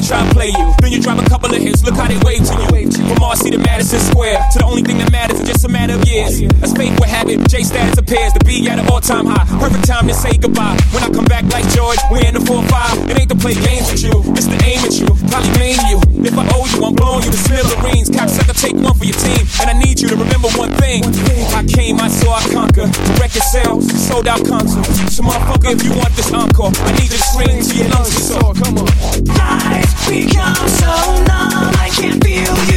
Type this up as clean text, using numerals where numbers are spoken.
try to play you. Then you drop a couple of hits, look how they wave to you. From Marcy to Madison Square, to the only thing that matters is just a matter of years. As fate would have it, J status appears to be at an all-time high. Perfect time to say goodbye. When I come back like George, we're in the 4-5. It ain't to play games with you, it's to aim at you, probably maim you. If I owe you, I'm blowing you to smithereens. Cocksucker, take one for your team, and I need you to remember one thing. I came, I saw, I conquer. The record sales, sold out concert. So motherfucker, if you want this encore, I need you to scream till your lungs get sore. Come on. Life becomes so numb, I can't feel you.